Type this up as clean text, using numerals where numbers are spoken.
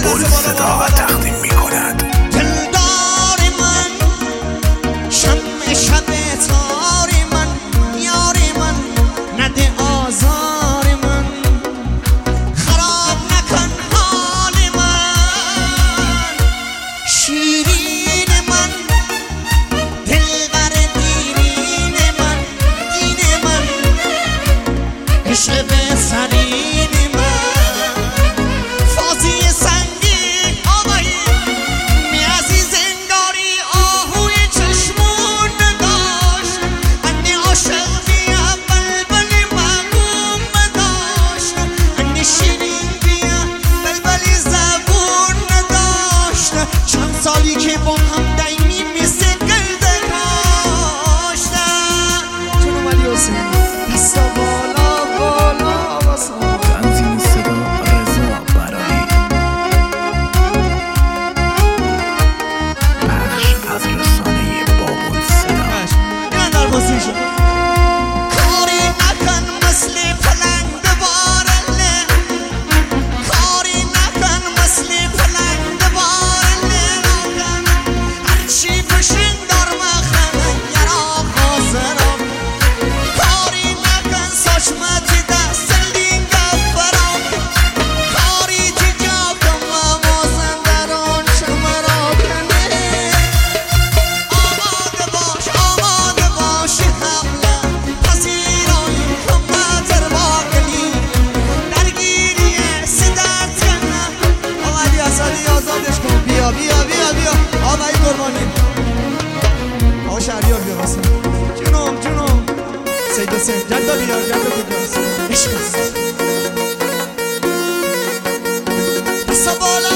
بابل صدا تقدیم میکند. دلدار من، شمع شب تار من، یار من، نده آزار من، خراب نکن حال من، شیرین من، دلبر دیرین من، دین من، عشق به سرین من، فازی سنگی آبایی می عزیز انگاری آهوی چشمون نداشت، انی عاشقی بلبلی مغوم نداشت، انی شیرین بیا بلبلی زبون نداشت، چند سالی که با هم دایمی مثل گلده کاشتن. جونم علی حسین دستا بالا بالا واسه تنظیم صدا رضا برایی. بخش از رسانه بابل صدا. این در بازیشو کاری نکن مثل پلنگ بارله، کاری نکن مثل پلنگ بارله، هرچی پشین در مخنه یرا خازرم، کاری نکن ساشمتی دست لینگا برام، کاری تیجا کم مازن درون شمرا کنه، آماده باشی حمله پذیرایی کمتر باقلی درگیری سیدت کنه. آقا علی اسدی آزادش کن، بیا بیا بیا بیا آقا این قربانی، آقا شهریار بیا واسه جونم سید حسین جدا بیار جدا کجاست عشق است دستا بالا